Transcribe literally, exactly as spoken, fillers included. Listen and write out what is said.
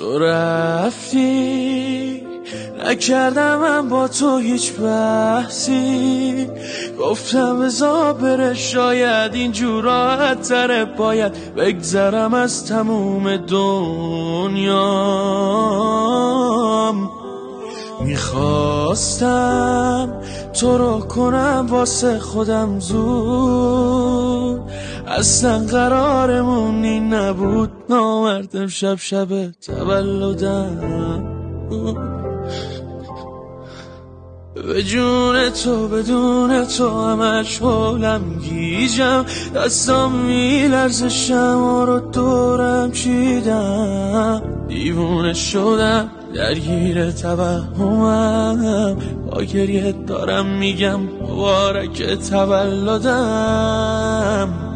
تو رفتی نکردم من با تو هیچ بحثی، گفتم بذار بره شاید اینجور راحت تره، باید بگذرم از تموم دنیام. میخواستم تو رو کنم واسه خودم زود، اصلا قرارمون این نبود، نامردم شب شب تولدم به جون تو بدون تو همش حولم گیجم، دستام میلرزه شما رو دورم چیدم، دیوونه شدم درگیر توهمم، با گریه دارم میگم مبارک تولدم.